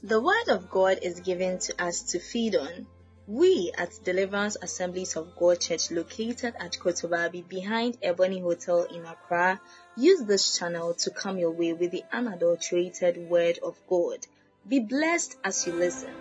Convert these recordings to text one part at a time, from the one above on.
The Word of God is given to us to feed on. We at Deliverance Assemblies of God Church, located at Kotobabi behind Ebony Hotel in Accra, use this channel to come your way with the unadulterated Word of God. Be blessed as you listen.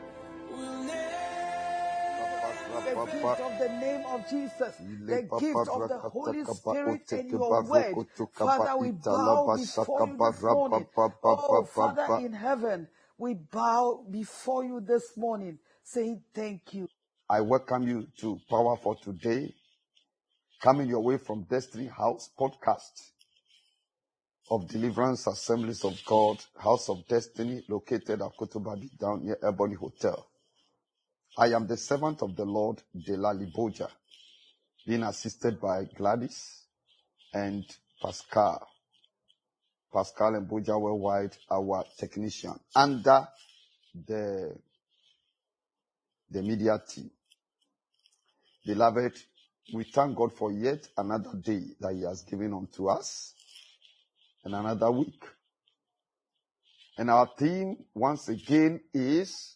The gift of the name of Jesus, the gift of the Holy Spirit in your word. Father, we bow before you this morning. Oh, Father in heaven, we bow before you this morning, saying thank you. I welcome you to Power for Today, coming your way from Destiny House podcast of Deliverance Assemblies of God, House of Destiny, located at Kotobabi down near Ebony Hotel. I am the servant of the Lord, Delali Boja, being assisted by Gladys and Pascal. Pascal and Boja Worldwide, our technician, under the media team. Beloved, we thank God for yet another day that He has given unto us and another week. And our theme once again is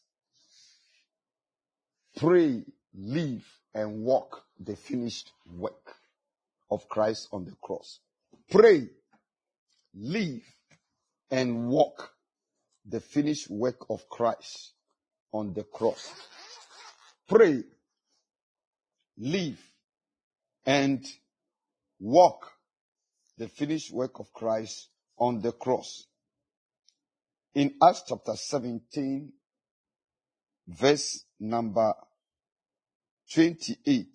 pray, live, and walk the finished work of Christ on the cross. Pray, live, and walk the finished work of Christ on the cross. Pray, live, and walk the finished work of Christ on the cross. In Acts chapter 17, verse number 28.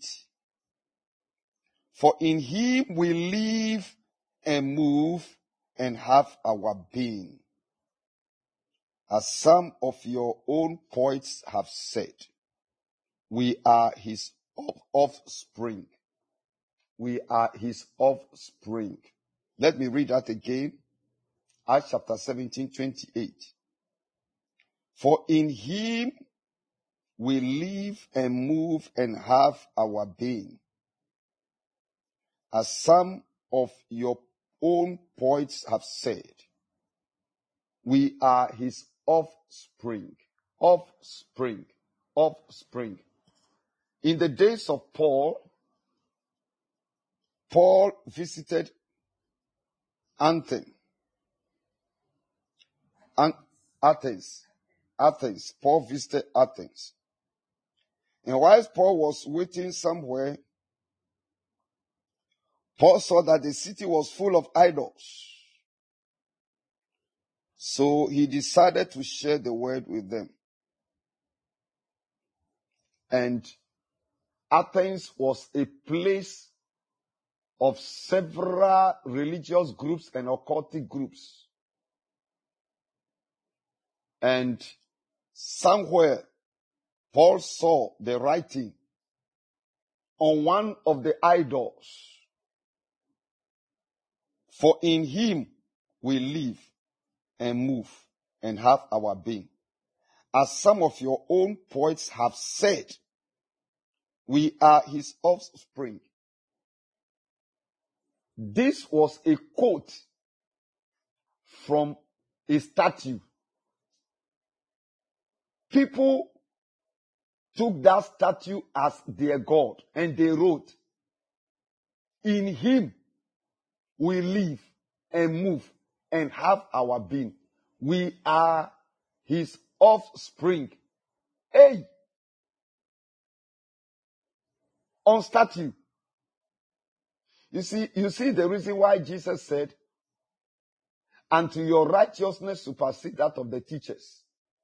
For in Him we live and move and have our being. As some of your own poets have said, we are His offspring. We are His offspring. Let me read that again. Acts chapter 17, 28. For in Him we live and move and have our being. As some of your own poets have said, we are His offspring. Offspring. Offspring. In the days of Paul visited Athens. Paul visited Athens. And whilst Paul was waiting somewhere, Paul saw that the city was full of idols. So he decided to share the word with them. And Athens was a place of several religious groups and occultic groups. And somewhere, Paul saw the writing on one of the idols. For in Him we live and move and have our being. As some of your own poets have said, we are His offspring. This was a quote from a statue. People took that statue as their God and they wrote, in Him we live and move and have our being. We are His offspring. Hey! On statue. You see the reason why Jesus said, until your righteousness supersede that of the teachers.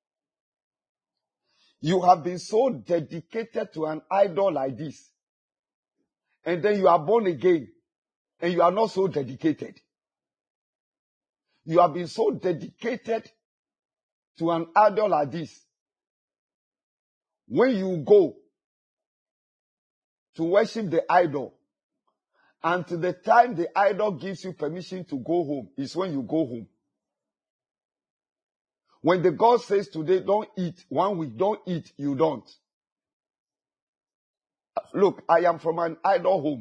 You have been so dedicated to an idol like this. And then you are born again. And you are not so dedicated. You have been so dedicated to an idol like this. When you go to worship the idol, until the time the idol gives you permission to go home, is when you go home. When the God says today, don't eat, 1 week, don't eat, you don't. Look, I am from an idol home.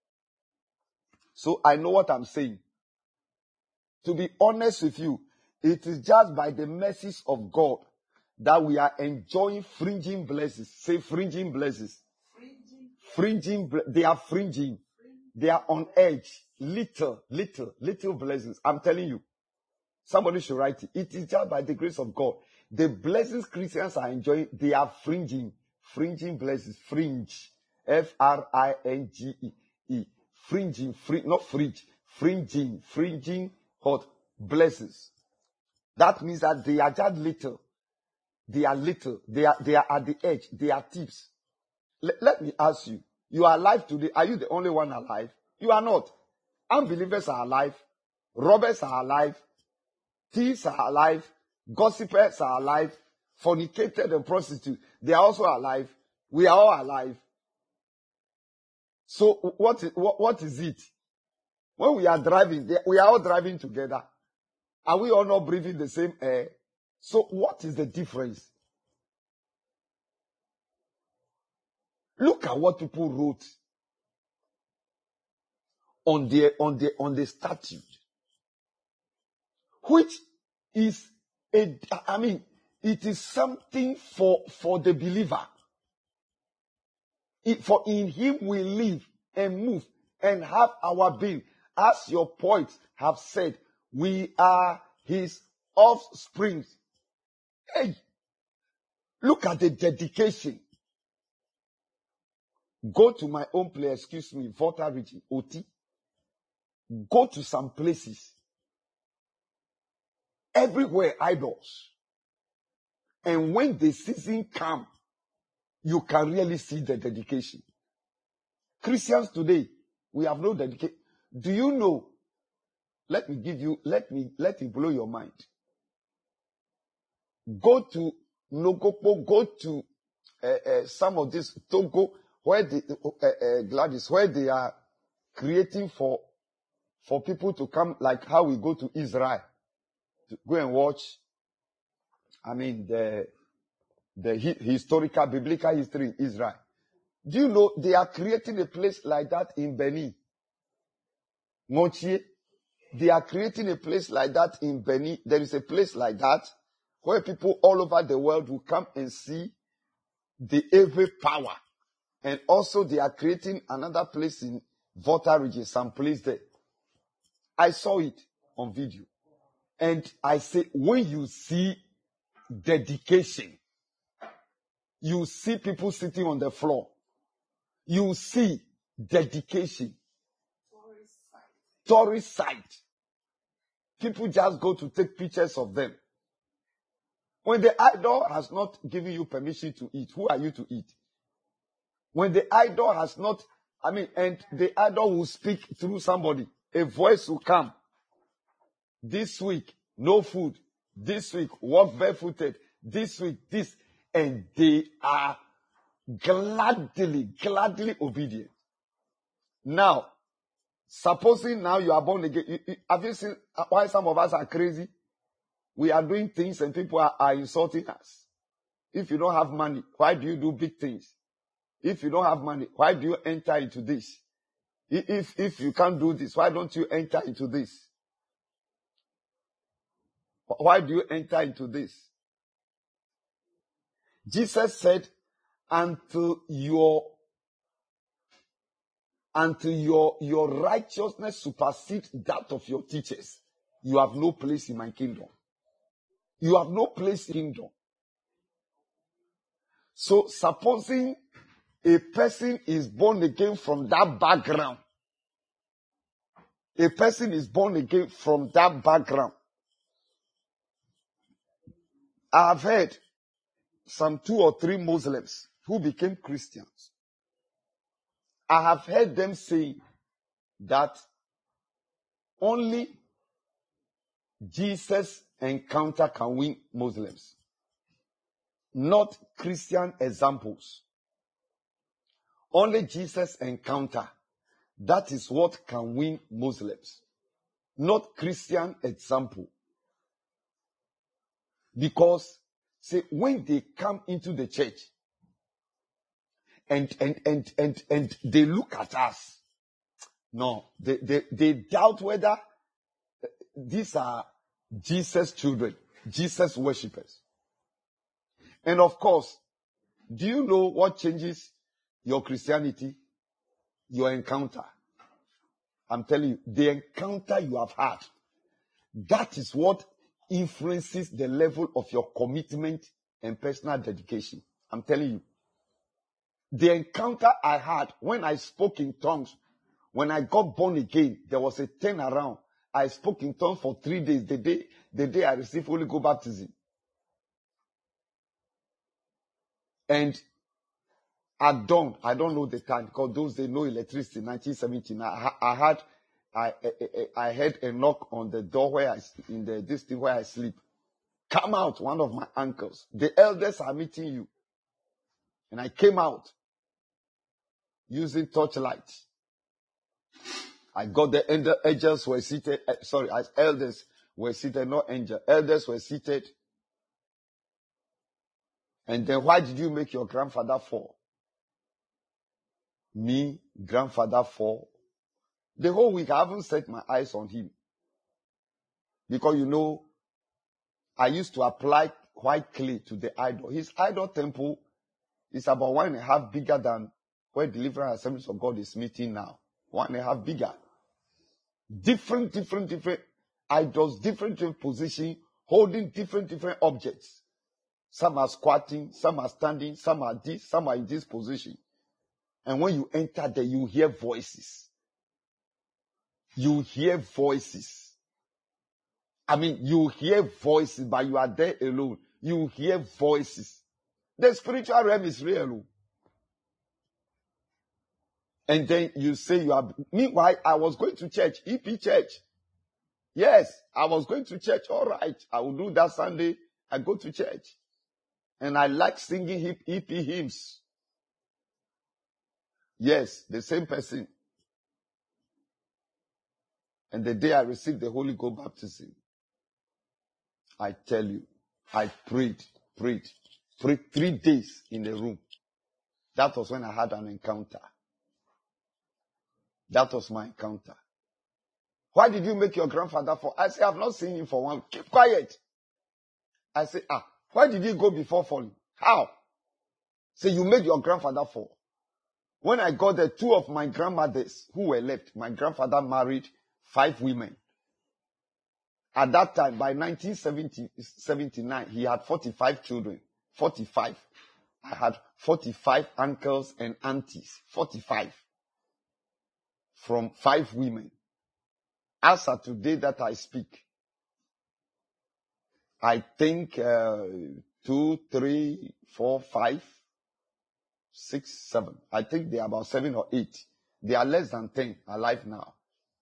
So I know what I'm saying. To be honest with you, it is just by the mercies of God that we are enjoying fringing blessings. Say fringing blessings. They are fringing. They are on edge. Little blessings. I'm telling you. Somebody should write it. It is just by the grace of God. The blessings Christians are enjoying, they are fringing. Fringing blessings. Fringe. F-R-I-N-G-E. Fringing. Not fringe. Fringing hot blessings. That means that they are just little. They are little. They are at the edge. They are tips. Let me ask you. You are alive today. Are you the only one alive? You are not. Unbelievers are alive. Robbers are alive. Thieves are alive. Gossipers are alive. Fornicators and prostitutes, they are also alive. We are all alive. So what is it? When we are driving, we are all driving together. Are we all not breathing the same air? So what is the difference? Look at what people wrote on the statute, which is it is something for the believer. For in him we live and move and have our being. As your poets have said, we are his offspring. Hey, look at the dedication. Go to my own place, Volta region, Oti. Go to some places. Everywhere idols. And when the season comes, you can really see the dedication. Christians today, we have no dedication. Do you know? Let me blow your mind. Go to Nogopo, go to some of this Togo, where Gladys, where they are creating for people to come, like how we go to Israel to go and watch. The historical, biblical history in Israel. Do you know they are creating a place like that in Benin? Montier, they are creating a place like that in Benin. There is a place like that where people all over the world will come and see the Ewe power. And also they are creating another place in Volta region, some place there. I saw it on video. And I say, when you see dedication, you see people sitting on the floor. You see dedication. Tourist site. People just go to take pictures of them. When the idol has not given you permission to eat, who are you to eat? When the idol has not, and the idol will speak through somebody. A voice will come. This week, no food. This week, walk barefooted. This week, this. And they are gladly obedient. Now, supposing now you are born again, have you seen why some of us are crazy? We are doing things and people are insulting us. If you don't have money, why do you do big things? If you don't have money, why do you enter into this? If you can't do this, why don't you enter into this? Why do you enter into this? Jesus said, until your righteousness supersedes that of your teachers, you have no place in my kingdom. You have no place in the kingdom. So supposing a person is born again from that background, a person is born again from that background. I have heard some 2 or 3 Muslims who became Christians. I have heard them say that only Jesus encounter can win Muslims, not Christian examples. Only Jesus encounter, that is what can win Muslims, not Christian example. Because, see, when they come into the church and they look at us, no, they doubt whether these are Jesus' children, Jesus worshippers. And of course, do you know what changes your Christianity? Your encounter. I'm telling you, the encounter you have had, that is what influences the level of your commitment and personal dedication. I'm telling you. The encounter I had when I spoke in tongues, when I got born again, there was a turnaround. I spoke in tongues for 3 days, the day I received Holy Ghost baptism. And at dawn, I don't know the time, because those days no electricity, 1979. I heard a knock on the door where this thing where I sleep. Come out, one of my uncles. The elders are meeting you. And I came out using torchlight. I got the angels were seated. Elders were seated, not angels. Elders were seated. And then why did you make your grandfather fall? Me, grandfather fall. The whole week I haven't set my eyes on him. Because I used to apply white clay to the idol. His idol temple is about 1.5 bigger than where Deliverance Assemblies of God is meeting now. 1.5 bigger. Different idols, different position, holding different objects. Some are squatting, some are standing, some are this, some are in this position. And when you enter there, you hear voices. You hear voices. I mean, you hear voices, but you are there alone. You hear voices. The spiritual realm is real. And then you say you are. Meanwhile, I was going to church, EP church. Yes, I was going to church. All right, I will do that Sunday. I go to church. And I like singing EP hymns. Yes, the same person. And the day I received the Holy Ghost baptism, I tell you, I prayed 3 days in the room. That was when I had an encounter. That was my encounter. Why did you make your grandfather fall? I say, I've not seen him for 1 week. Keep quiet. I say, why did he go before falling? How? Say, you made your grandfather fall. When I got there, 2 of my grandmothers who were left, my grandfather married 5 women. At that time, by 1979, he had 45 children. 45. I had 45 uncles and aunties. 45. From 5 women. As of today that I speak, I think 2, 3, 4, 5, 6, 7. I think they are about 7 or 8. They are less than 10 alive now.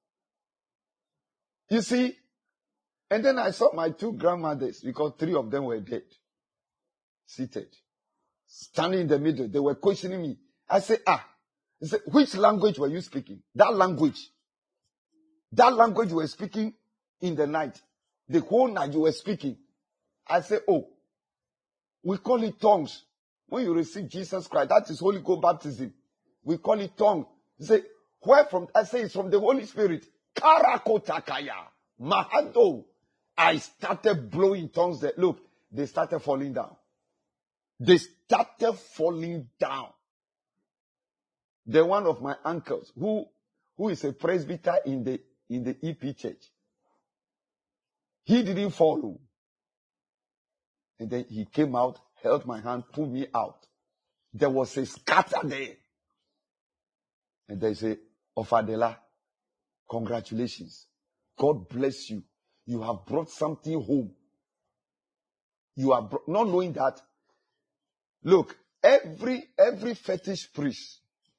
You see, and then I saw my 2 grandmothers, because 3 of them were dead, seated, standing in the middle. They were questioning me. I said, They said, which language were you speaking? That language you were speaking in the night. The whole night you were speaking. I said, we call it tongues. When you receive Jesus Christ, that is Holy Ghost baptism. We call it tongue. They say, where from? I say, it's from the Holy Spirit. Karakotakaya. Mahado. I started blowing tongues there. Look, they started falling down. They started falling down. Then one of my uncles, who is a presbyter in the EP church, he didn't follow. And then he came out, held my hand, pulled me out. There was a scatter there. And they say, Ofadela, congratulations. God bless you. You have brought something home. You are not knowing that. Look, every fetish priest,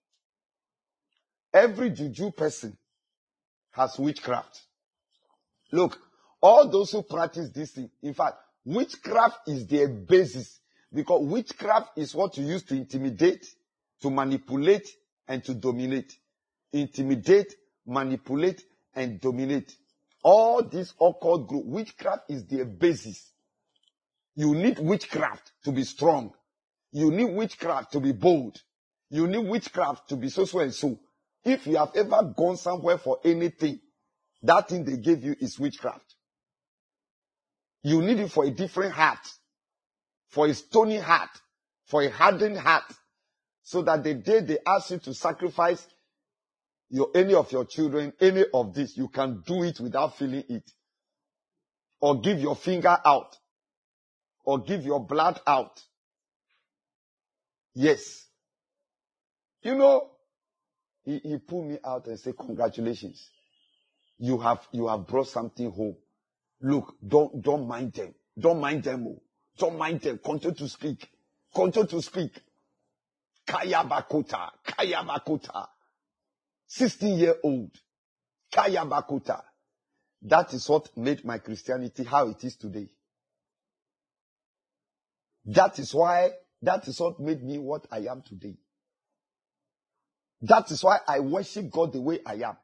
every juju person has witchcraft. Look, all those who practice this thing, in fact, witchcraft is their basis, because witchcraft is what you use to intimidate, to manipulate, and to dominate. Intimidate, manipulate, and dominate. All this occult group, witchcraft is their basis. You need witchcraft to be strong. You need witchcraft to be bold. You need witchcraft to be so and so. If you have ever gone somewhere for anything, that thing they gave you is witchcraft. You need it for a different heart, for a stony heart, for a hardened heart, so that the day they ask you to sacrifice any of your children, any of this, you can do it without feeling it. Or give your finger out. Or give your blood out. Yes. You know, he pulled me out and said, congratulations. You have brought something home. Look, don't mind them. Don't mind them. Don't mind them. Continue to speak. Continue to speak. Kaya Bakota. Kaya Bakota. 16-year-old. Kaya Bakota. That is what made my Christianity how it is today. That is what made me what I am today. That is why I worship God the way I am.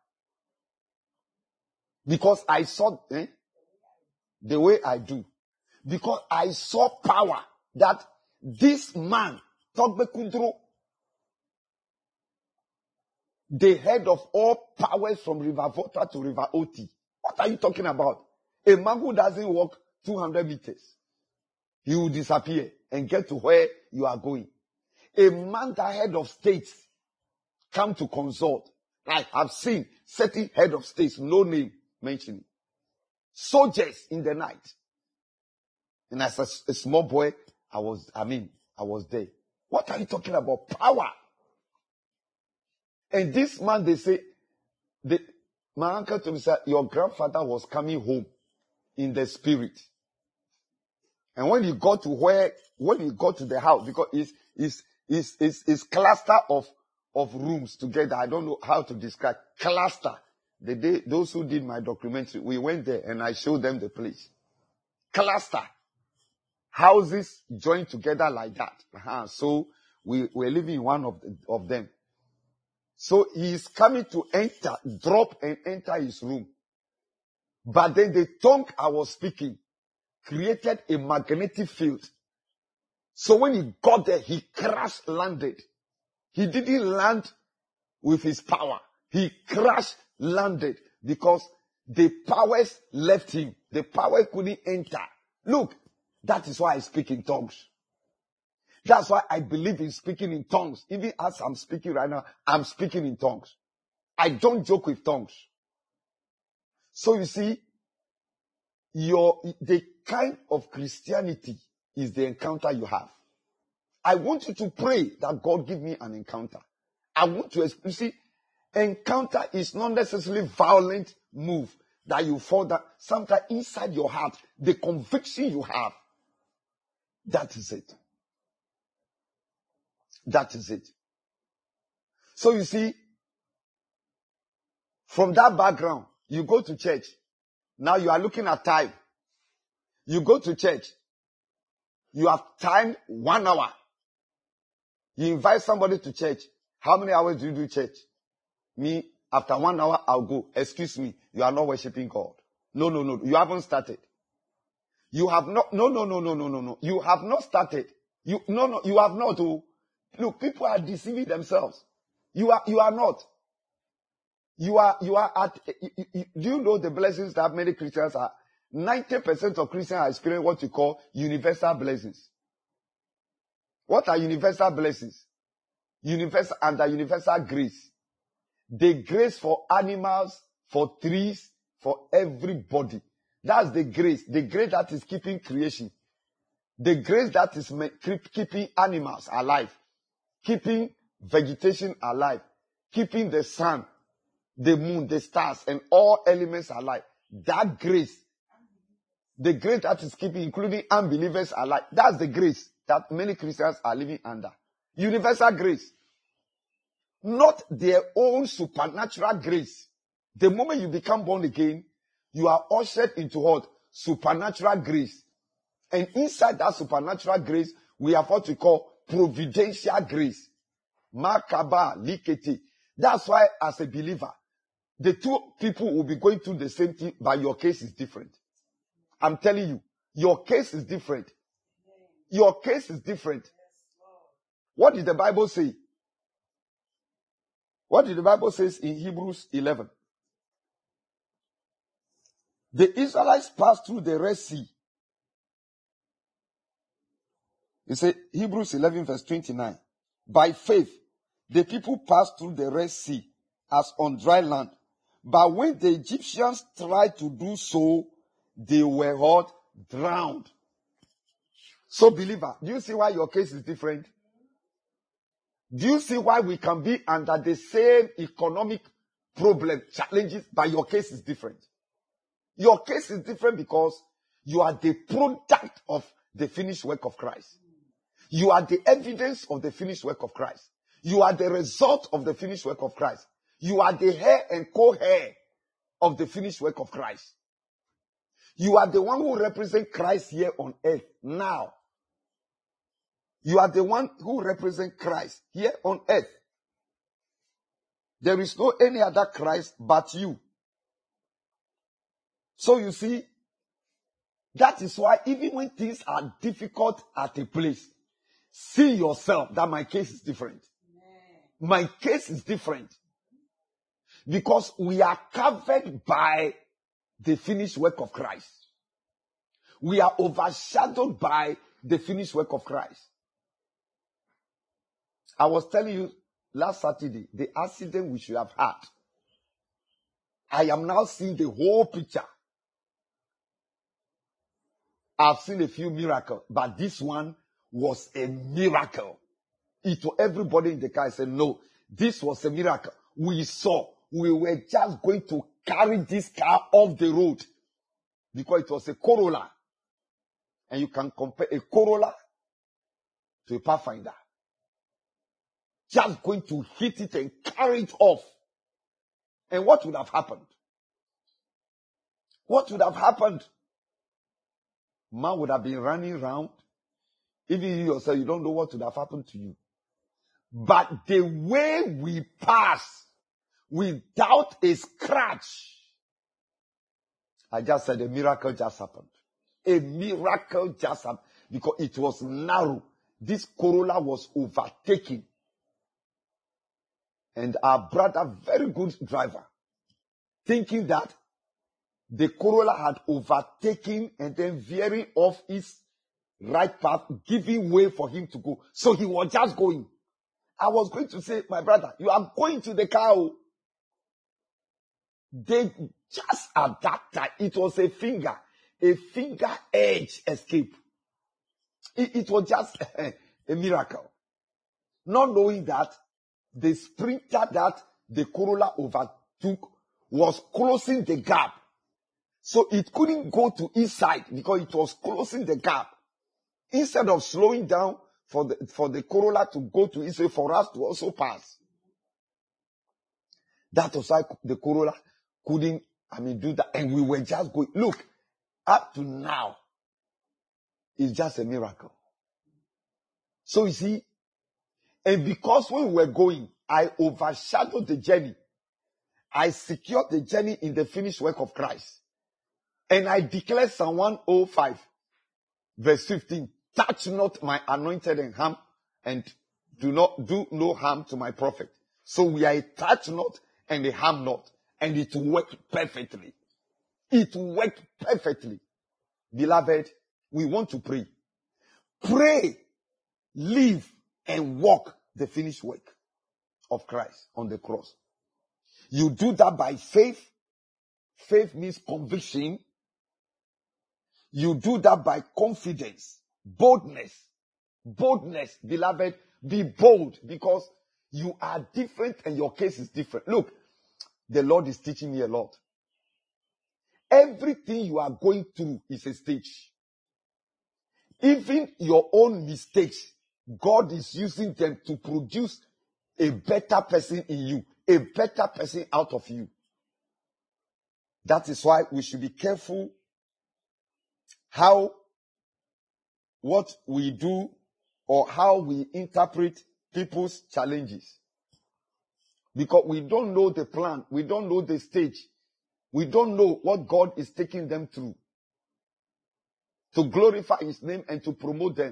Because I saw the way I do. Because I saw power that this man, Togbe Kudro, the head of all powers from River Volta to River Oti. What are you talking about? A man who doesn't walk 200 meters, he will disappear and get to where you are going. A man that head of states come to consult. I have seen certain head of states, no name mentioning. Soldiers in the night. And as a small boy, I was there. What are you talking about? Power. And this man, they say, my uncle told me, said, your grandfather was coming home in the spirit. And when he got to the house, because it's cluster of rooms together. I don't know how to describe. Cluster. The day, those who did my documentary, we went there and I showed them the place. Cluster. Houses joined together like that. So we're living in one of them. So he is coming to drop and enter his room. But then the tongue I was speaking created a magnetic field. So when he got there, he crash landed. He didn't land with his power. He crash landed because the powers left him. The power couldn't enter. Look, that is why I speak in tongues. That's why I believe in speaking in tongues. Even as I'm speaking right now, I'm speaking in tongues. I don't joke with tongues. So you see, the kind of Christianity is the encounter you have. I want you to pray that God give me an encounter. I want to, you see, encounter is not necessarily violent move that you fall down. Sometimes inside your heart, the conviction you have, that is it. That is it. So you see, from that background, you go to church. Now you are looking at time. You go to church. You have time 1 hour. You invite somebody to church. How many hours do you do church? Me, after 1 hour, I'll go. Excuse me, you are not worshiping God. No. You haven't started. You have not. No. You have not started. You have not. Oh. Look, people are deceiving themselves. You are not. You are at. Do you know the blessings that many Christians are? 90% of Christians are experiencing what you call universal blessings. What are universal blessings? Universal grace. The grace for animals, for trees, for everybody. That's the grace. The grace that is keeping creation. The grace that is keeping animals alive. Keeping vegetation alive. Keeping the sun, the moon, the stars, and all elements alive. That grace. The grace that is keeping, including unbelievers alive. That's the grace that many Christians are living under. Universal grace. Not their own supernatural grace. The moment you become born again, you are ushered into what? Supernatural grace. And inside that supernatural grace, we have what we call providential grace. Makaba, likete. That's why as a believer, the two people will be going through the same thing, but your case is different. I'm telling you, your case is different. Your case is different. What did the Bible say? What did the Bible say in Hebrews 11? The Israelites passed through the Red Sea. You say, Hebrews 11 verse 29. By faith, the people passed through the Red Sea as on dry land. But when the Egyptians tried to do so, they were what? Drowned. So believer, do you see why your case is different? Do you see why we can be under the same economic problem, challenges, but your case is different? Your case is different because you are the product of the finished work of Christ. You are the evidence of the finished work of Christ. You are the result of the finished work of Christ. You are the heir and co-heir of the finished work of Christ. You are the one who represents Christ here on earth now. You are the one who represents Christ here on earth. There is no any other Christ but you. So you see, that is why even when things are difficult at a place, see yourself that my case is different. My case is different. Because we are covered by the finished work of Christ. We are overshadowed by the finished work of Christ. I was telling you last Saturday, the accident we should have had. I am now seeing the whole picture. I've seen a few miracles, but this one was a miracle. Everybody in the car said, no, this was a miracle. We were just going to carry this car off the road because it was a Corolla. And you can compare a Corolla to a Pathfinder. Just going to hit it and carry it off. And what would have happened? What would have happened? Man would have been running around. Even you yourself, you don't know what would have happened to you. But the way we pass without a scratch, I just said a miracle just happened. A miracle just happened because it was narrow. This Corolla was overtaken. And our brother, very good driver, thinking that the Corolla had overtaken and then veering off his right path, giving way for him to go. So he was just going. I was going to say, my brother, you are going to the car. They just at that time, it was a finger edge escape. It was just a miracle. Not knowing that the sprinter that the Corolla overtook was closing the gap. So it couldn't go to his side because it was closing the gap. Instead of slowing down for the Corolla to go to his side for us to also pass. That was why the Corolla couldn't, do that. And we were just going. Look, up to now, it's just a miracle. So you see, and because when we were going, I overshadowed the journey. I secured the journey in the finished work of Christ. And I declared Psalm 105, verse 15, touch not my anointed and harm, and do no harm to my prophet. So we are a touch not and a harm not. And it worked perfectly. It worked perfectly. Beloved, we want to pray. Pray, live, and walk the finished work of Christ on the cross. You do that by faith. Faith means conviction. You do that by confidence, boldness. Boldness, beloved, be bold because you are different and your case is different. Look, the Lord is teaching me a lot. Everything you are going through is a stage. Even your own mistakes, God is using them to produce a better person in you, a better person out of you. That is why we should be careful what we do or how we interpret people's challenges. Because we don't know the plan. We don't know the stage. We don't know what God is taking them through to glorify His name and to promote them.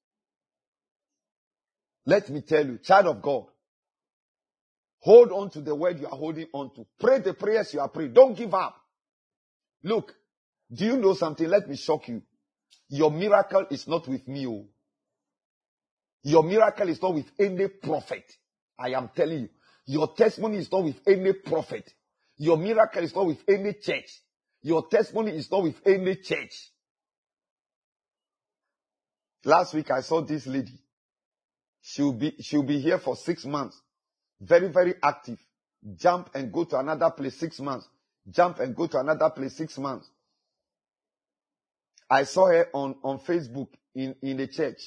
Let me tell you, child of God, hold on to the word you are holding on to. Pray the prayers you are praying. Don't give up. Look, do you know something? Let me shock you. Your miracle is not with me. Your miracle is not with any prophet. I am telling you. Your testimony is not with any prophet. Your miracle is not with any church. Your testimony is not with any church. Last week I saw this lady. She'll be here for 6 months. Very, very active. Jump and go to another place 6 months. Jump and go to another place 6 months. I saw her on Facebook in the church.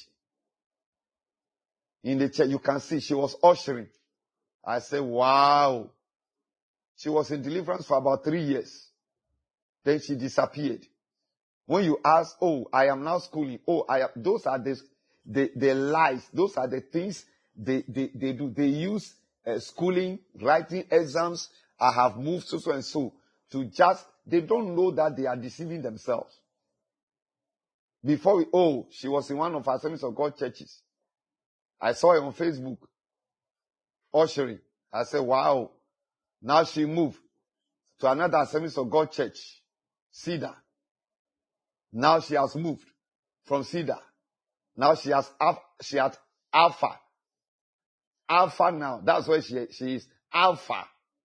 In the church, you can see she was ushering. I said, wow. She was in deliverance for about 3 years. Then she disappeared. When you ask, oh, I am now schooling. Oh, those are the lies. Those are the things they do. They use schooling, writing exams. I have moved so and so to just, they don't know that they are deceiving themselves. Before she was in one of our Assemblies of God churches. I saw her on Facebook, ushering. I said, wow. Now she moved to another Assemblies of God church, Cedar. Now she has moved from Cedar. Now she has Alpha. Alpha now. That's where she is. Alpha.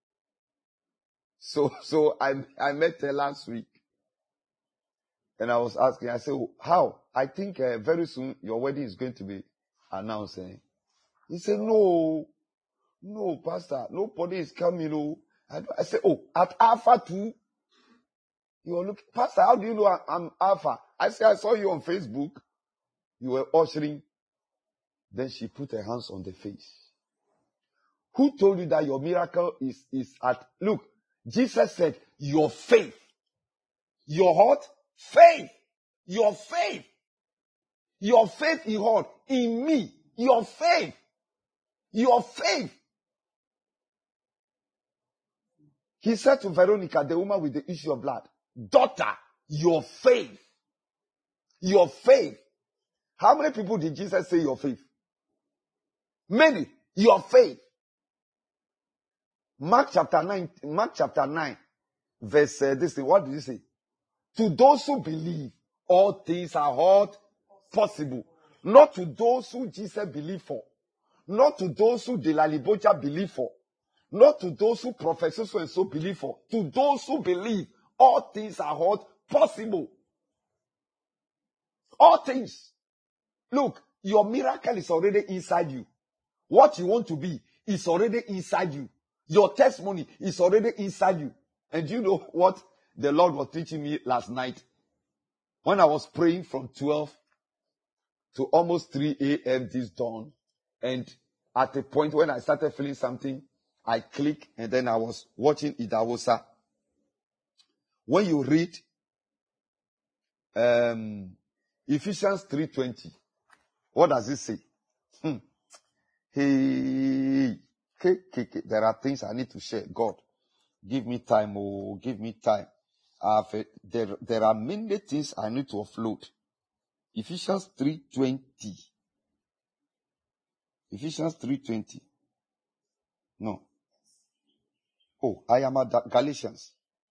So I met her last week. And I was asking, I said, how? I think very soon your wedding is going to be announced. He said, no, pastor, nobody is coming. I said, at Alpha too? You are looking, pastor, how do you know I'm Alpha? I said, I saw you on Facebook. You were ushering. Then she put her hands on the face. Who told you that your miracle is at, look, Jesus said, your faith. Your what? Faith. Your faith. Your faith in what? In me. Your faith. Your faith. He said to Veronica, the woman with the issue of blood, daughter, your faith. Your faith. How many people did Jesus say your faith? Many. Your faith. Mark chapter 9, verse this thing. What did he say? To those who believe, all things are what? Possible. Not to those who Jesus believed for. Not to those who Delali Boja believe for. Not to those who Professor so and so believe for. To those who believe, all things are what? Possible. All things. Look, your miracle is already inside you. What you want to be is already inside you. Your testimony is already inside you. And you know what the Lord was teaching me last night? When I was praying from 12 to almost 3 a.m. this dawn, and at a point when I started feeling something, I clicked and then I was watching Idawosa. When you read Ephesians 3:20, what does it say? Hey, there are things I need to share. God, give me time. Oh, give me time. There are many things I need to offload. Ephesians 3:20. Ephesians 3:20. No. Oh, I am at Galatians.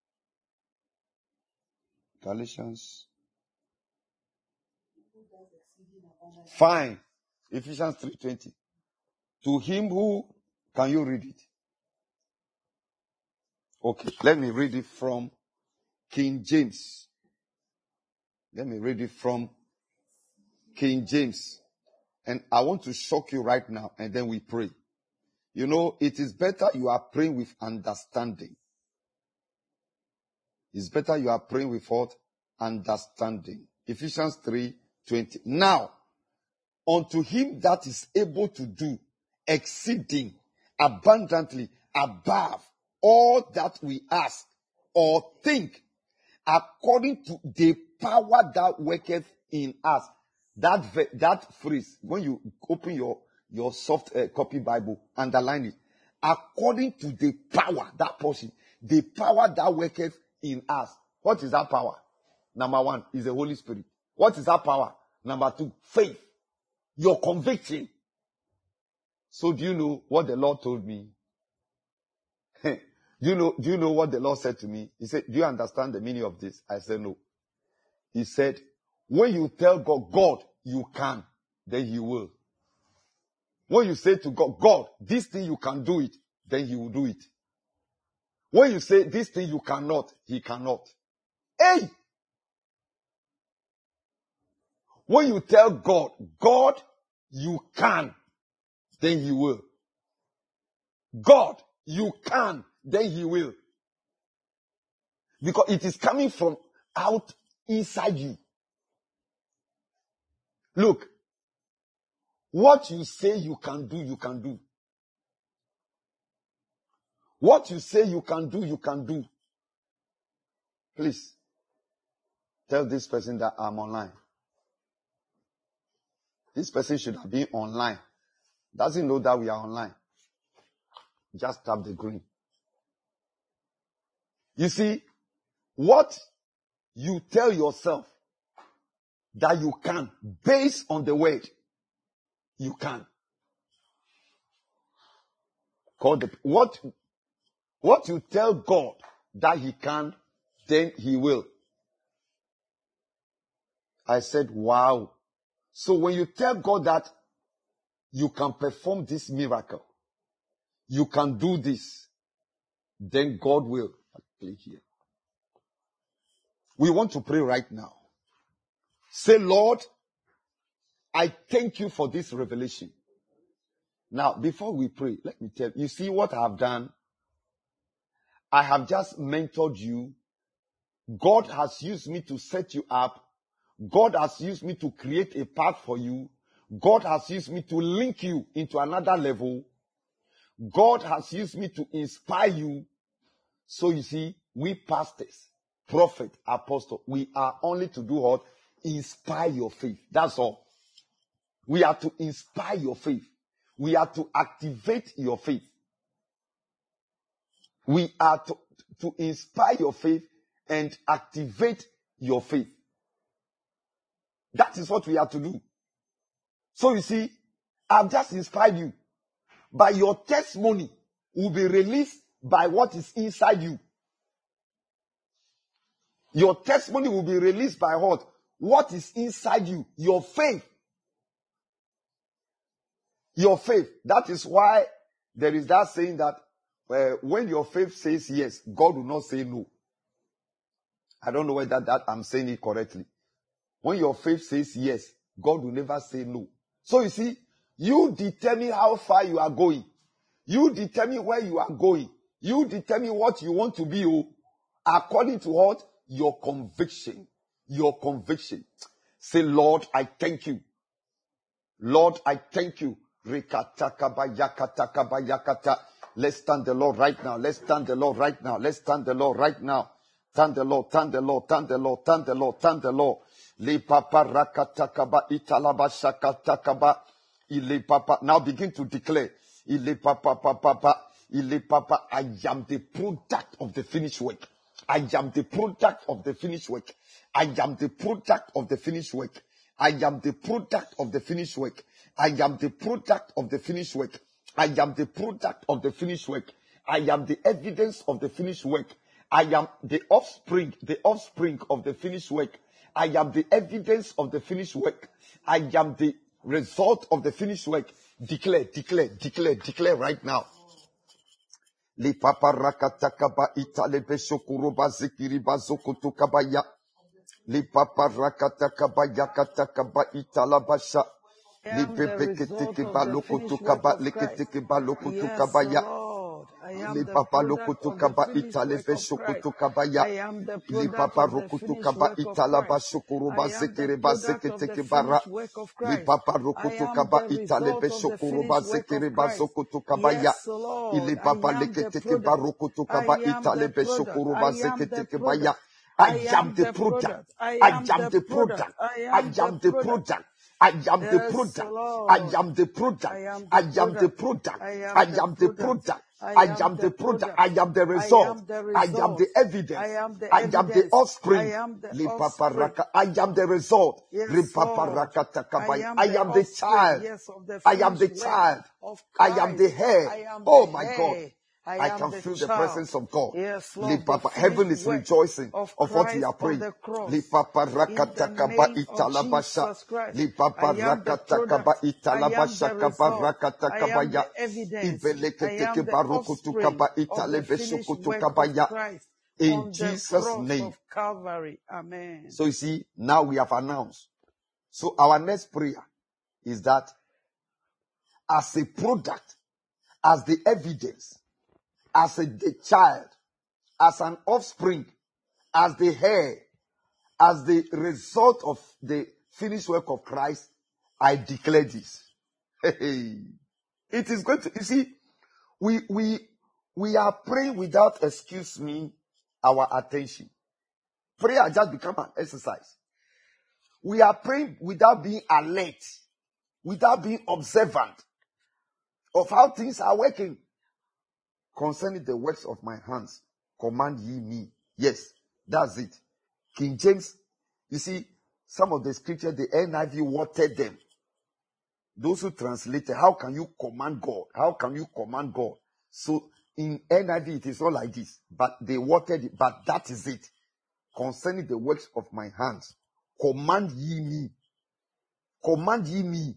Galatians. Fine. Ephesians 3:20. To him who, can you read it? Okay, let me read it from King James. Let me read it from King James. And I want to shock you right now, and then we pray. You know, it is better you are praying with understanding. It's better you are praying with what? Understanding. Ephesians 3:20. Now, unto him that is able to do exceeding abundantly above all that we ask or think, according to the power that worketh in us. That phrase, when you open your soft copy Bible, underline it. According to the power, that portion, the power that worketh in us. What is that power? Number 1 is the Holy Spirit. What is that power? Number 2, faith. Your conviction. So do you know what the Lord told me? Do you know what the Lord said to me? He said, do you understand the meaning of this? I said, no. He said, when you tell God, God, you can, then he will. When you say to God, God, this thing you can do it, then he will do it. When you say this thing you cannot, he cannot. Hey! When you tell God, God, you can, then he will. God, you can, then he will. Because it is coming from out inside you. Look, what you say you can do, you can do. What you say you can do, you can do. Please, tell this person that I'm online. This person should have been online. Doesn't know that we are online. Just tap the green. You see, what you tell yourself that you can, based on the word, you can. What you tell God that he can, then he will. I said, wow. So when you tell God that you can perform this miracle, you can do this, then God will. Play here. We want to pray right now. Say, Lord, I thank you for this revelation. Now, before we pray, let me tell you, you see what I have done? I have just mentored you. God has used me to set you up. God has used me to create a path for you. God has used me to link you into another level. God has used me to inspire you. So you see, we pastors, prophet, apostle, we are only to do what? Inspire your faith. That's all. We are to inspire your faith. We are to activate your faith. We are to inspire your faith and activate your faith. That is what we are to do. So you see, I've just inspired you. But your testimony will be released by what is inside you. Your testimony will be released by what? What is inside you. Your faith. Your faith. That is why there is that saying that when your faith says yes, God will not say no. I don't know whether that I'm saying it correctly. When your faith says yes, God will never say no. So you see, you determine how far you are going. You determine where you are going. You determine what you want to be according to what? Your conviction. Your conviction. Say, Lord, I thank you. Lord, I thank you. Let's stand the Lord right now. Let's stand the Lord right now. Let's stand the Lord right now. Thank the Lord, thank the Lord, thank the Lord, thank the Lord, thank the Lord. Le papa rakatakaba italaba shakatakaba. Ile papa. Now begin to declare. Ile papa papa. Ile papa. I am the product of the finished work. I am the product of the finished work. I am the product of the finished work. I am the product of the finished work. I am the product of the finished work. I am the product of the finished work. I am the evidence of the finished work. I am the offspring of the finished work. I am the evidence of the finished work. I am the result of the finished work. Declare, declare, declare, declare right now. Le papa rakatakaba italebe shokuruba zikiriba zokutukabaya. Le papa rakatakaba yakatakaba italabasha. Le bebeketekeba lokutukaba leketekeba lokutukabaya. Le papa lokutukaba italebe shokutukabaya. Le papa rokutukaba italaba shokuruba zikiriba zeketekebara. Le papa rokutukaba italebe shokuruba zikiriba zokutukabaya. Ile papa leketekeba rokutukaba italebe shokuruba zeketekebaya. I am the product. I am the product. I am the product. I am the product. I am the product. I am the product. I am the product. I am the product. I am the result. I am the evidence. I am the offspring. I am the result. I am the child. I am the child. I am the head. Oh my God. I can feel the presence of God. Yes, Lord, the Heaven is finished rejoicing work of what we are Christ on praying. the cross. In the name of Jesus Christ, I am the product, I am the result, I am the evidence, I am the offspring of the finished work of Christ In on the Jesus' cross name. of Calvary. Amen. So you see, now we have announced. So our next prayer is that as a product, as the evidence, as the child, as an offspring, as the heir, as the result of the finished work of Christ, I declare this. Hey, it is going to, you see, we are praying without, excuse me, our attention. Prayer just become an exercise. We are praying without being alert, without being observant of how things are working. Concerning the works of my hands, command ye me. Yes, that's it. King James, you see, some of the scriptures, the NIV watered them. Those who translated, how can you command God? How can you command God? So in NIV, it is not like this, but they watered it, but that is it. Concerning the works of my hands, command ye me. Command ye me.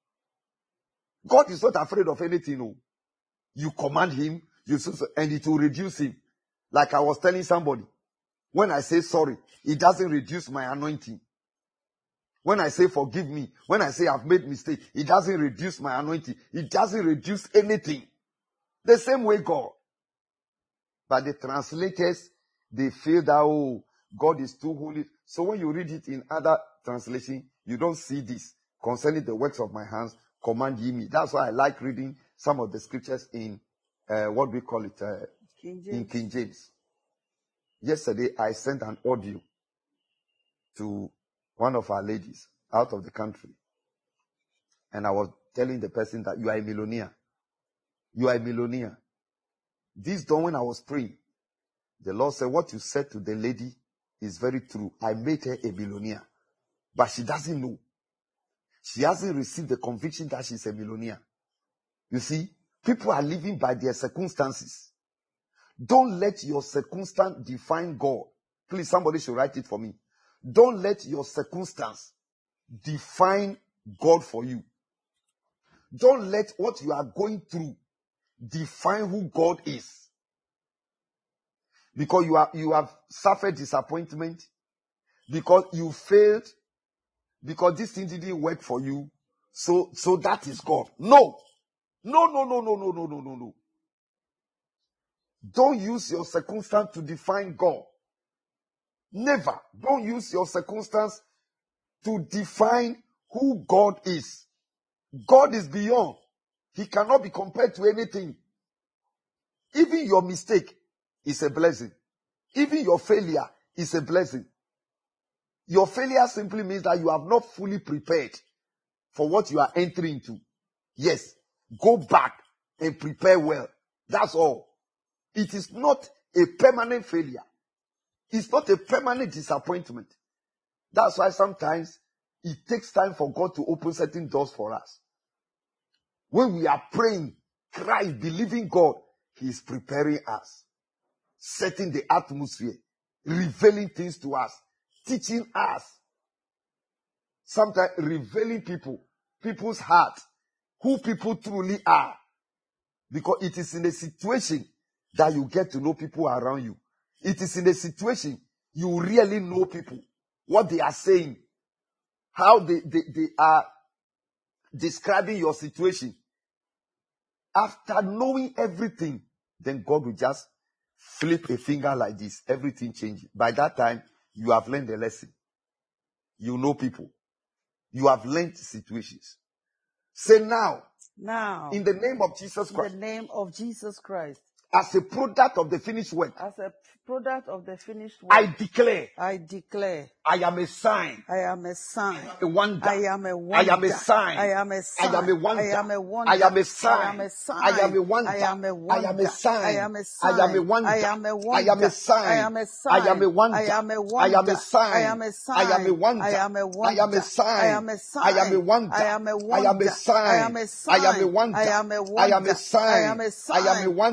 God is not afraid of anything. No. You command him, and it will reduce him. Like I was telling somebody, when I say sorry, it doesn't reduce my anointing. When I say forgive me, when I say I've made mistake, it doesn't reduce my anointing. It doesn't reduce anything. The same way God. But the translators, they feel that, oh, God is too holy. So when you read it in other translation, you don't see this. Concerning the works of my hands, command ye me. That's why I like reading some of the scriptures in, what we call it, in King James. Yesterday, I sent an audio to one of our ladies out of the country. And I was telling the person that you are a millionaire. You are a millionaire. This dawn when I was praying, the Lord said, what you said to the lady is very true. I made her a millionaire. But she doesn't know. She hasn't received the conviction that she's a millionaire. You see, people are living by their circumstances. Don't let your circumstance define God. Please, somebody should write it for me. Don't let your circumstance define God for you. Don't let what you are going through define who God is. Because you have suffered disappointment, because you failed, because this thing didn't work for you, so that is God. No. No. Don't use your circumstance to define God. Never. Don't use your circumstance to define who God is. God is beyond. He cannot be compared to anything. Even your mistake is a blessing. Even your failure is a blessing. Your failure simply means that you have not fully prepared for what you are entering into. Yes, go back and prepare well. That's all. It is not a permanent failure. It's not a permanent disappointment. That's why sometimes it takes time for God to open certain doors for us. When we are praying, crying, believing God, He is preparing us, setting the atmosphere, revealing things to us, teaching us, sometimes revealing people's hearts, who people truly are. Because it is in a situation that you get to know people around you. It is in a situation you really know people, what they are saying, how they are describing your situation. After knowing everything, then God will just flip a finger like this. Everything changes. By that time, you have learned the lesson. You know people. You have learned situations. Say now, in the name of Jesus Christ. In the name of Jesus Christ. As a product of the finished work. As a product of the finished work. I declare. I am a sign. I am a sign. I am a wonder. I am a wonder. I am a sign. I am a sign. I am a wonder. I am a wonder. I am a sign. I am a sign. I am a wonder. I am a wonder. I am a sign. I am a sign. I am a wonder. I am a wonder. I am a sign. I am a sign. I am a wonder. I am a wonder. I am a sign. I am a sign. I am a wonder. I am a wonder. I am a sign. I am a sign. I am a wonder. I am a wonder. I am a sign. I am a sign. I am a wonder. I am a wonder. I am a sign. I am a sign. I am a wonder. I am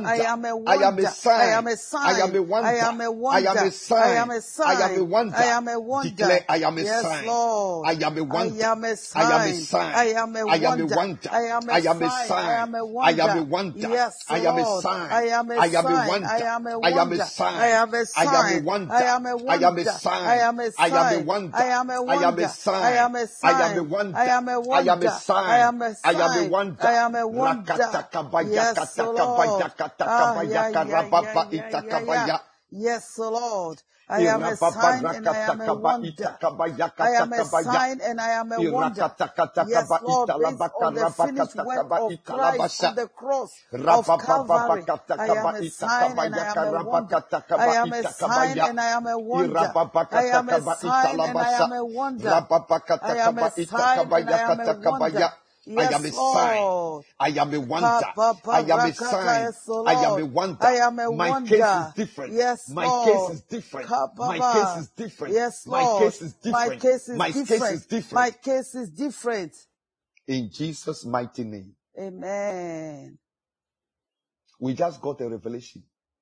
a I am a wonder. sign. I am a sign. I am a wonder. I am a wonder. I am a sign. I am a sign. I am a wonder. I am a wonder. Declare, I am a Yes, sign. Lord. I am a wonder. I am a sign. I am a sign. I am a I am a wonder. wonder. I am a I am a sign. sign. I am a I wonder. am a wonder. Yes, I am a Lord. sign. I am a I am a sign. wonder. I am a I am a wonder. sign. I am a sign. I am a wonder. I am a I am a wonder. sign. I am a I am a sign. wonder. I am a I am a wonder. sign. I am a I am a sign. wonder. I am a I wonder. am a sign. I am a I am a sign. wonder. I am a wonder. Yes, Lord. Ah, yeah, yeah, yeah, yeah, yeah. Yes, Lord. I am a sign and I am a wonder. I am a sign and I am a wonder. Yes, Lord, based on the finished work of Christ on the cross of Calvary. I am a sign and I am a wonder. I am a sign and I am a wonder. I am a sign and I am a wonder. I am a sign and I am a wonder. I am a Yes, sign. Lord. I am a wonder. I am a sign. I am a wonder. I am a My wonder. case is different. Yes, My Lord. case is different. My case is different. Yes, My Lord. case is different. My case is My case different. is different. My case is different. In Jesus' mighty name. Amen. We just got a revelation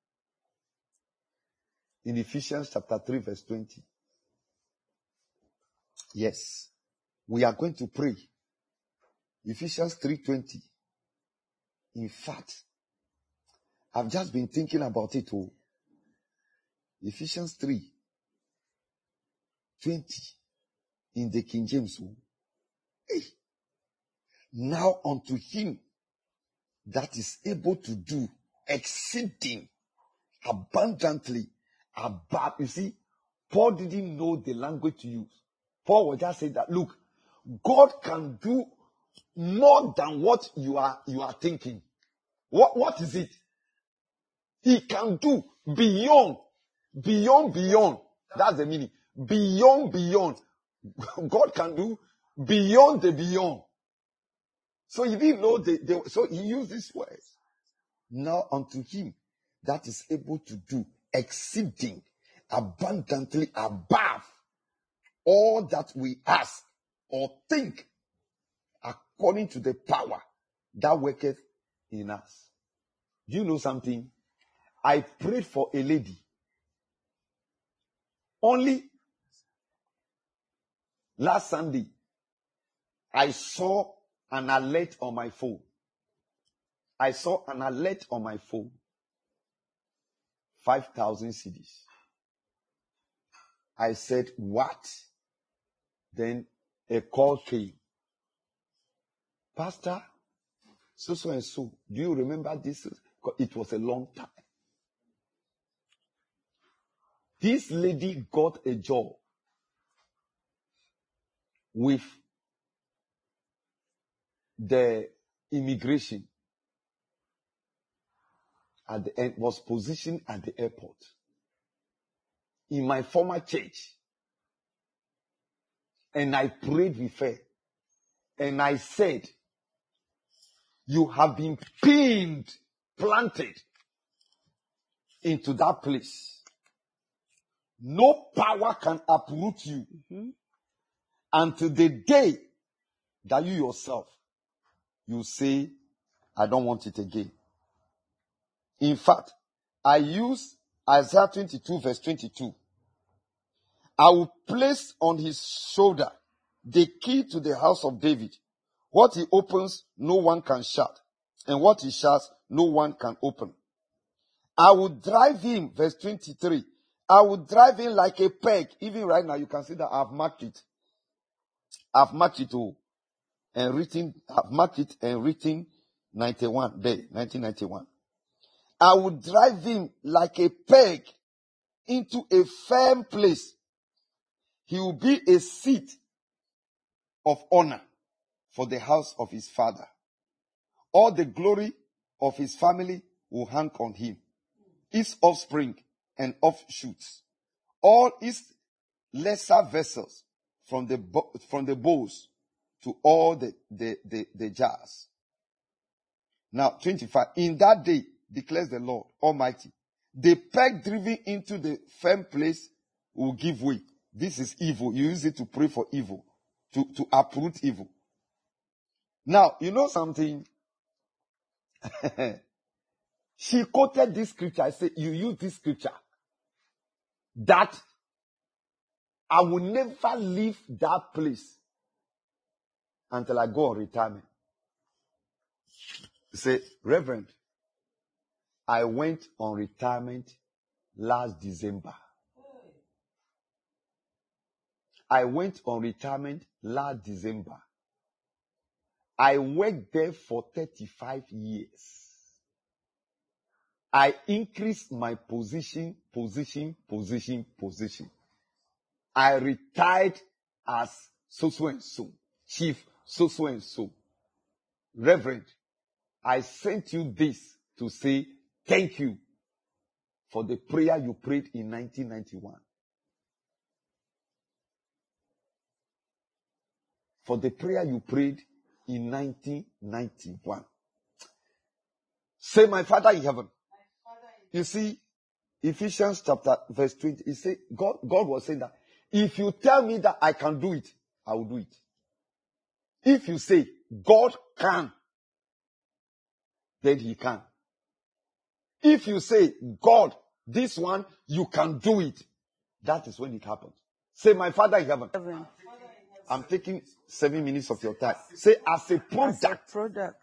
in Ephesians chapter 3 verse 20. Yes. We are going to pray. Ephesians 3:20. In fact, I've just been thinking about it all. Ephesians 3:20 in the King James. Hey. Now unto him that is able to do exceeding abundantly above. You see, Paul didn't know the language to use. Paul was just saying that, look, God can do more than what you are thinking. What is it? He can do beyond. That's the meaning. Beyond. God can do beyond the beyond. So he didn't know so he used these words. Now unto him that is able to do exceeding abundantly above all that we ask or think, according to the power that worketh in us. Do you know something? I prayed for a lady. Only last Sunday, I saw an alert on my phone. 5,000 cedis. I said, what? Then a call came. Pastor, so and so, do you remember this? It was a long time. This lady got a job with the immigration at the end, was positioned at the airport. In my former church. And I prayed with her. And I said, you have been pinned, planted into that place. No power can uproot you until the day that you yourself, you say, I don't want it again. In fact, I use Isaiah 22 verse 22. I will place on his shoulder the key to the house of David. What he opens, no one can shut. And what he shuts, no one can open. I will drive him, verse 23. I will drive him like a peg. Even right now, you can see that I've marked it. I've marked it all. And written 91 there, 1991. I will drive him like a peg into a firm place. He will be a seat of honor for the house of his father. All the glory of his family will hang on him, his offspring and offshoots. All his lesser vessels, from the bowls to all the jars. Now, 25. In that day, declares the Lord Almighty, the peg driven into the firm place will give way. This is evil. You use it to pray for evil, to uproot evil. Now, you know something? She quoted this scripture. I said, you use this scripture. That I will never leave that place until I go on retirement. Say, Reverend, I went on retirement last December. I went on retirement last December. I worked there for 35 years. I increased my position. I retired as so and so, chief so and so. Reverend, I sent you this to say thank you for the prayer you prayed in 1991. For the prayer you prayed in 1991. Say, my Father in heaven. You see, Ephesians chapter verse 20, he said, God was saying that if you tell me that I can do it, I will do it. If you say God can, then he can. If you say, God, this one, you can do it, that is when it happens. Say, my Father in heaven. I'm taking 7 minutes of your time. Say, as a product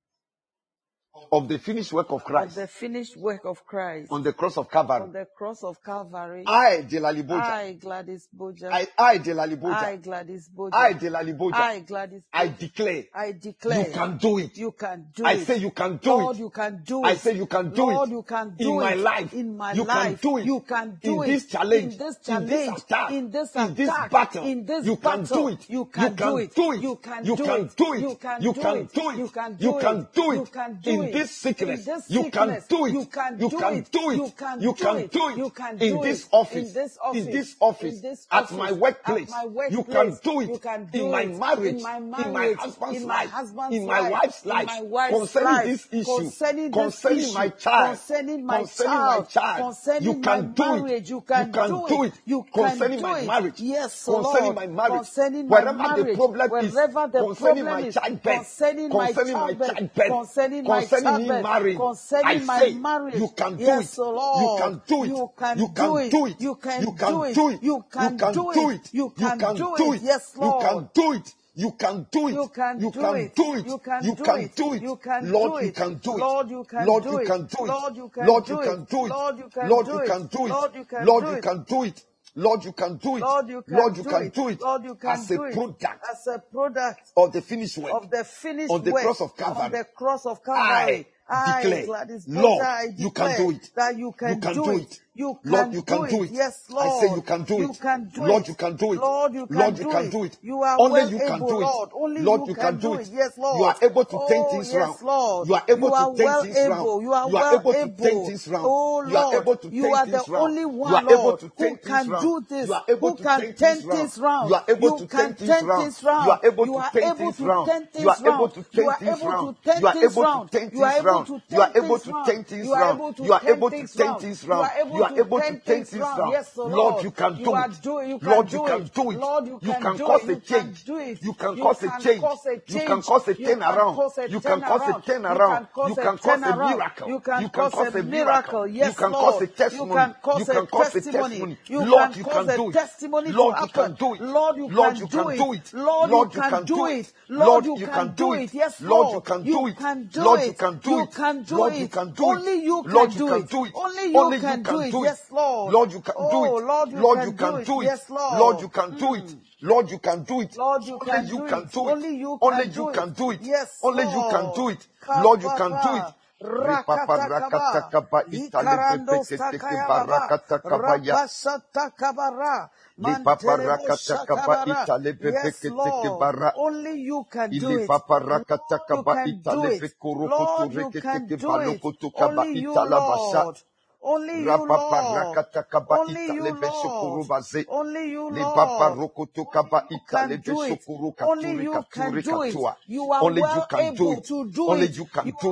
of the finished work of Christ. Of the finished work of Christ. On the cross of Calvary. On the cross of Calvary. I, Delali Boja. I, Gladys Boja. I, Delali Boja. I, Gladys Boja. I, Delali Boja. I, Gladys Boja. I declare. You can do it. You can do I it. say you can do Lord, it. you can do it. I say you can do Lord, it. you can do in it. My life. In my you life. Can do it. You can do in it. This challenge. In this In challenge. this attack. In this attack. In this battle. In this you battle. Can do it. You can do it. You can do it. You can You do can it. do it. You can do You it. can do it. You can do in it. This sickness. In this You can do it. You can You do can it. do it. You can You do can it. do it. You can In do this it. office. In this office. In this office. In this At office. my workplace. At my workplace. You can do it. You can do in my it. marriage. In my marriage. In my husband's In my life. husband's In my wife's life. In my wife's Concerning life. this issue. Concerning my child. Concerning my child. Concerning You can do marriage. it. You can do it. You can concerning do my it. marriage. Yes, concerning Lord. my marriage. Concerning my Wherever marriage. the problem is. Wherever the Concerning problem my is. childbirth. Concerning my childbirth. Concerning my childbirth. marrying. Concerning my marriage. You can do yes, it. Lord. You can do it. You can You can do it. do it. You can You can do it. do it. You can do it. You can do it. Yes, Lord. You can do it. You can do it. You can You do can it. do it. You can You do can it. do it. You can Lord, do you it. can do it. Lord, you can Lord, do you it. can do it. Lord, you can Lord, do you it. can do it. Lord, you can Lord, do you it. can do it. Lord, you can Lord, do you it. can do it. Lord, you can do it. Lord, you can Lord, you do can it. do it. Lord, you can As do a it. product As a product of the finished work. of the finished on the work cross of Calvary. on the cross of Calvary. I declare, Gladys Boja, Lord, I you can declare do it. that you can do it. You can Lord, you can do it. Yes, Lord. I say you can do it. You can do Lord, it. you can do it. Lord, you Lord, can you do can it. do it. You are Only well you can able, do it. Lord. Only Lord, you can do it. Yes, Lord. You are able to turn Oh, things yes, around. Lord. You are able You are to turn well things able. around. You are You are well able to turn able. things around. Oh, You are Lord. able to You turn are things the around. only You one, are able Lord, to who turn things can around. do this. You are able Who to can turn turn things around. things round. You are able You to can turn things turn around. things round. You are able You to are turn able things to round. turn You are things able round. to You turn are things able round. to turn You are things able to round. turn You are things able round. to You are turn able things to round. turn things You are round. able to You are turn able to things turn round. things You are round. able You are to able to turn turn things things round. round. Yes, Lord, you can You do are it. do. You can Lord, do you can it. do it. Lord, you You can can do cause it. a You can change. do it. You can You cause a can change. cause a You change. can cause a You can turnaround. cause a You can cause a turnaround. You turnaround. can cause You a can cause a turnaround. miracle. You can You can cause cause a a miracle. miracle. You Yes, can cause a Lord. You testimony. can cause You a can cause a testimony. testimony. You Lord, can you cause can a do it. testimony to Lord, you happen. can do it. Lord, you Lord, can you do can it. do it. Lord, you can do it. Lord, you can do it. Yes, Lord, you Lord. can do You it. can do Lord, you it. can do You it. can do Lord, you it. can do it. Only you Lord, can you do can it. do it. Only you Only you can do can it. do it. Yes, Lord. Lord, you can do Oh, it. Lord, you Lord, can you can do it. do it. Yes, Lord. Lord, you can do it. Lord, you can do it. Lord, you Only can you do can it. do it. Only you Only can you do it. can do it. Yes, Only you can Lord. do it. Lord, you can do it. Kapapa. Rakatakaba. Ikarando sakayababa. Rapasatakabara. Mantelebo shakabara. Yes, Lord. Only you can do it. Lord, you can do it. Lord, you can do it. Only you, Lord. Only you, Lord. Only you, Lord. Only you, Lord. You can do it. Only you can do it. You are Only you well can do able it. to do Only it. you can do it.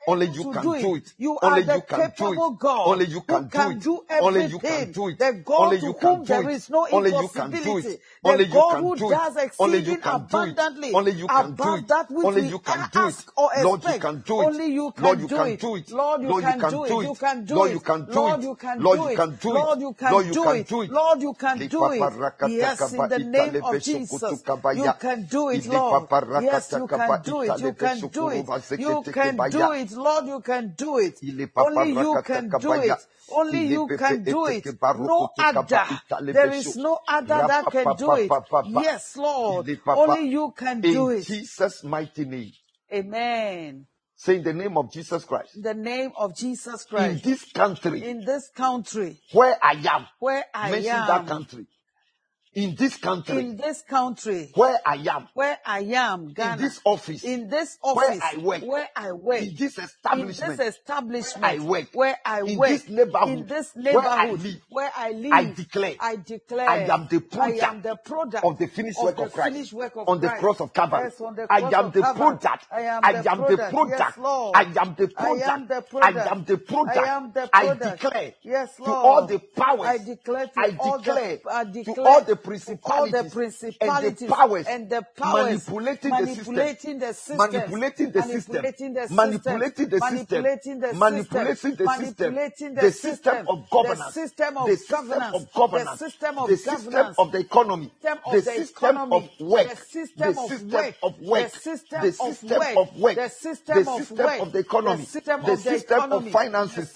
Only you can do it. You Only are the you can do capable it. God Only you who can do it. Only you can everything. do it. The God Only to you can whom do there it. is no Only you can do impossibility. it. Only The you God can who do does it. Only you exceeding can do it. abundantly Only you can do above it. that which Only we you can do it. ask or Lord, you expect. can do it. Only you Lord, can you do can it. do it. Lord, you Lord, you can can do do it. You it. can do Lord, it. you can do Lord, it. you can Lord, do you it. can do it. Lord, you can Lord, you do can it. do it. Lord, you can do it. Yes, in the name of Jesus, you can do it, Lord. Yes, you can do it. You can do it. You can do it, Lord. You can do it. Only you can do it. Only you can do it. No other. There is no other that can do it. Yes, Lord. Only you can do In it. Jesus' mighty name. Amen. Say in the name of Jesus Christ. In the name of Jesus In Christ. this country, In this country, where I am, where I mention am, that country. In this country, in this country, where I am, Ghana, in this office, in this office, where I work, in this establishment, I work, where I in work, this neighborhood, in this where I neighborhood, live, where I live, I declare, I am the product of the finished work of Christ on the cross of Calvary. Yes, on the I cross am of the Calvary. product. I am I the am the product. product. Yes, Lord. I am the I am product. the I product. am the product. I am the I product. declare Yes, to Lord. all the powers. I declare to I all declare the to all the principalities principalities and the powers manipulating the system, manipulating the system, manipulating the system, manipulating the system, the system of governance, the system of governance, the system of the economy, the system of work, the system of work, the system of work, the system of the economy, the system of finances.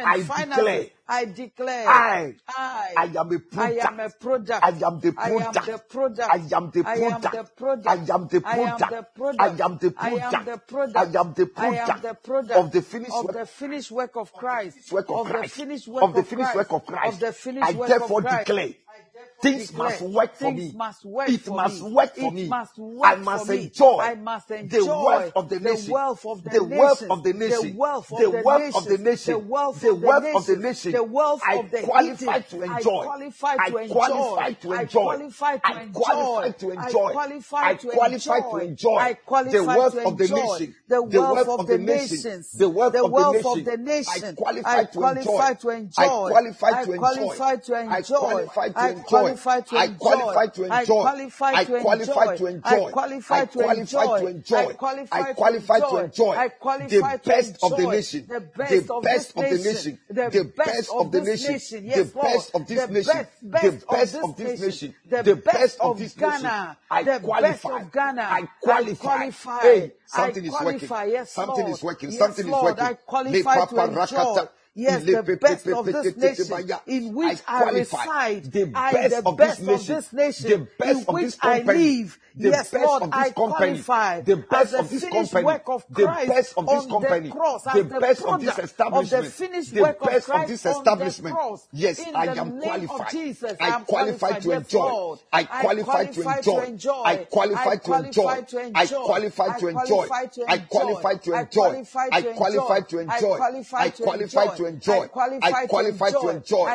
I declare, I am a product. I am the product. I am the product. I am the product. I am the product. I am the product of the finished work of Christ. Of the finished work of Christ. I therefore declare, things must work for me. It must work for me. I must enjoy the wealth of the nation. The wealth of the nation. The wealth of the nation. The wealth of the nation. I qualify to enjoy. I qualify to enjoy. I qualify to enjoy. I qualify to enjoy the wealth of the nation. The wealth of the nation. The wealth of the nation. I qualify to enjoy. I qualify to enjoy. I qualify to enjoy. I qualify to enjoy. I qualify to enjoy. I qualify to enjoy. I qualify to enjoy the best of the nation. The best of the nation. The best of the nation. The best of this nation. The best of this nation. The best of this nation. I qualify. I qualify. Hey, something is working. Something is working. Something is working. I qualify to enjoy. Yes, the best of this nation in which I reside. The best of this nation. The best of this company. Yes, Lord, I qualify. The best of this company. The best of this company. The best of this establishment. The best of this establishment. Yes, I am qualified. I qualify to enjoy. I qualify to enjoy. I qualify to enjoy. I qualify to enjoy. I qualify to enjoy. I qualify to enjoy. I qualify to enjoy. I qualify to enjoy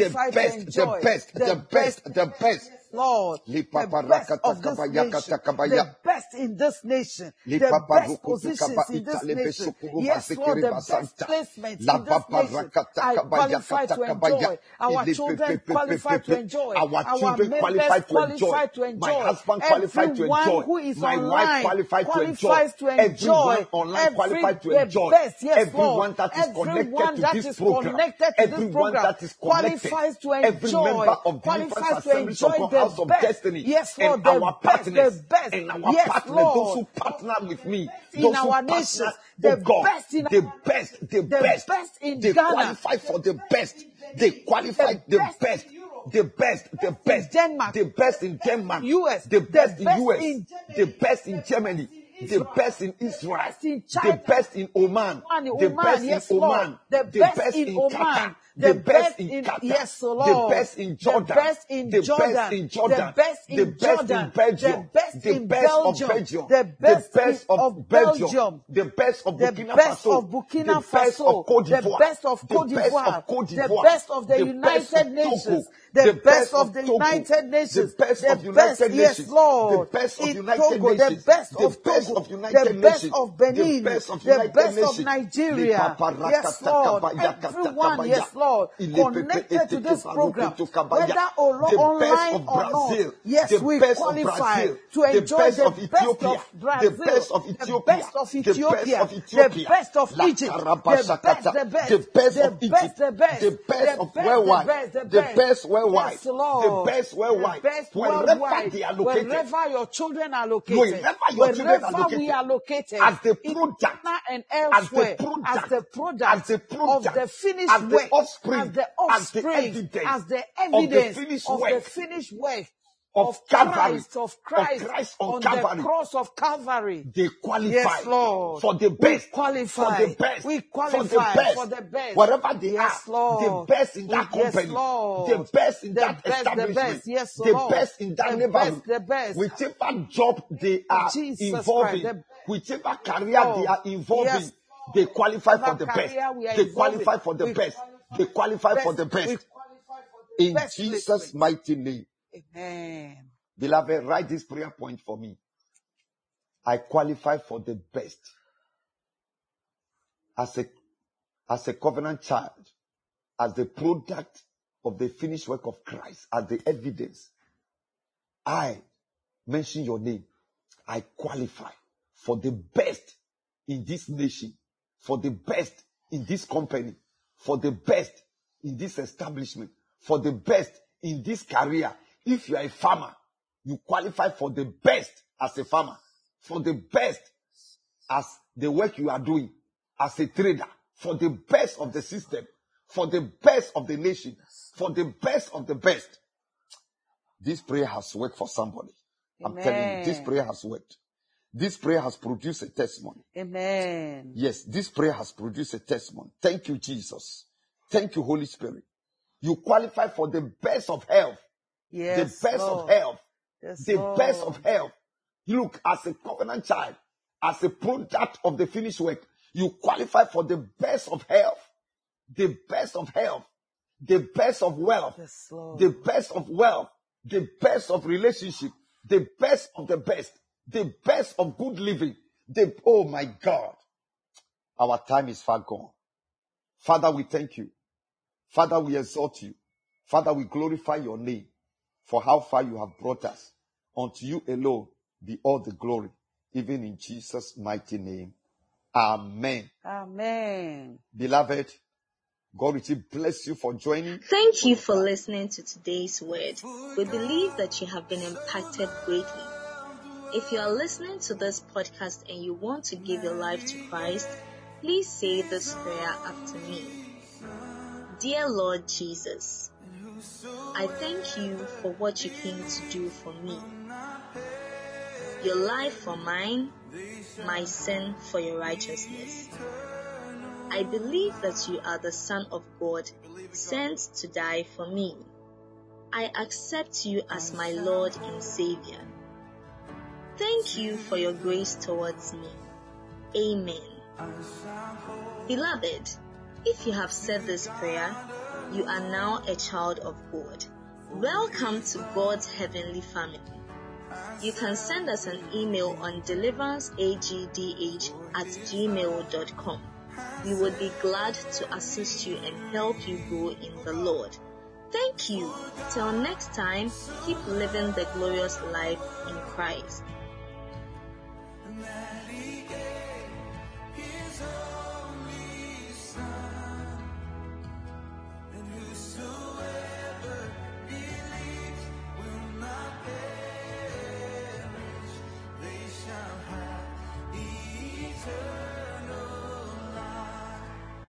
the best. Lord, the best of this nation, the best in this nation, the best positions in this nation. Yes, Lord, the best placements in this nation. I qualify to enjoy. Our children qualify to enjoy. Our members qualify to enjoy. My husband qualified to enjoy. Everyone who is my online wife qualified to enjoy. Everyone online qualified to enjoy. Best, yes, everyone that is connected to this program. Everyone that is connected. Qualifies to enjoy. Every member of Deliverance Assemblies of God House of Destiny. Yes, Lord, and our partners. Best. And our partners, those who partner with me. In our nations, the best in the best in they Ghana. Qualify for the best. They qualify the best. The best in Denmark, the best in Denmark, US, the best in US, the best in Germany, the best in Israel, the best in Oman, the best in Oman, the best in Qatar, the best best in in Qatar, yes, the Lord, best in Jordan, the best in the Jordan, best in Jordan, the best the in best Jordan, in Belgium, the best the in best of Belgium, Belgium, the best of Belgium, Belgium, the best of the Burkina best Faso, of Burkina the best Faso, of Cote the d'Ivoire, best of the Cote best d'Ivoire, of Cote the d'Ivoire, best of the the best United of Nations, Togo, the the best best of of the Togo, United the Nations, best the of United best, yes, Nations, Lord, the best of in United Togo, the Nations, best the of best Togo, of the United best Nations, of the Benin, best of the United best of Nations. Nigeria, yes, Lord, everyone, yes, Lord, connected to this program, whether The best online of or not, Brazil, yes, the we best of qualify Brazil, to the enjoy best the of Ethiopia, best of the best Brazil, of the Ethiopia, best of the best Ethiopia, of the Ethiopia, best of La Egypt, the Karabashakata, best, the best the of Egypt, best, the best the of best, worldwide, the best worldwide, Yes, the Lord. best The worldwide, best wherever worldwide. they are located, Wherever your children are located. wherever your children are Wherever we located, are located. as the In product, Ghana and as the elsewhere. As product, the as product the product, of the finished as the work. offspring, As the as the offspring. evidence As the of the evidence finished of the work finished work. of Calvary, Of Christ on on Calvary, the cross of Calvary. they qualify Yes, Lord. for the We best, qualify. for the best, We for the qualify best, for the best. wherever they Yes, are, Lord. the best in that Yes, company, Lord. the best in The that best, the establishment, best. Yes, the Lord. best in that The neighborhood, best, the best. whichever job they are Jesus involved Christ, in, whichever career they are involved yes. in, they qualify for Whatever the best. career we are They involved qualify in, for the we best. They qualify for the We best. qualify for the In best Jesus' placement. mighty name. Amen. Beloved, write this prayer point for me. I qualify for the best. As a covenant child, as the product of the finished work of Christ, as the evidence, I mention your name. I qualify for the best in this nation, for the best in this company, for the best in this establishment, for the best in this career. If you are a farmer, you qualify for the best as a farmer, for the best as the work you are doing as a trader, for the best of the system, for the best of the nation, for the best of the best. This prayer has worked for somebody. I'm telling you, this prayer has worked. This prayer has produced a testimony. Amen. Yes, this prayer has produced a testimony. Thank you, Jesus. Thank you, Holy Spirit. You qualify for the best of health. Yes, the best Lord. of health. Yes, the Lord. best of health. Look, as a covenant child, as a product of the finished work, you qualify for the best of health. The best of health. The best of wealth. Yes, Lord. The best of wealth. The best of relationship. The best of the best. The best of good living. Oh my God. Our time is far gone. Father, we thank you. Father, we exalt you. Father, we glorify your name for how far you have brought us. Unto you alone be all the glory, even in Jesus' mighty name. Amen. Amen. Beloved, God will bless you for joining. Thank you for listening to today's word. We believe that you have been impacted greatly. If you are listening to this podcast and you want to give your life to Christ, please say this prayer after me. Dear Lord Jesus, I thank you for what you came to do for me. Your life for mine, my sin for your righteousness. I believe that you are the Son of God, sent to die for me. I accept you as my Lord and Savior. Thank you for your grace towards me. Amen. Beloved, if you have said this prayer, you are now a child of God. Welcome to God's heavenly family. You can send us an email on deliveranceagdh@gmail.com. We would be glad to assist you and help you grow in the Lord. Thank you. Till next time, keep living the glorious life in Christ.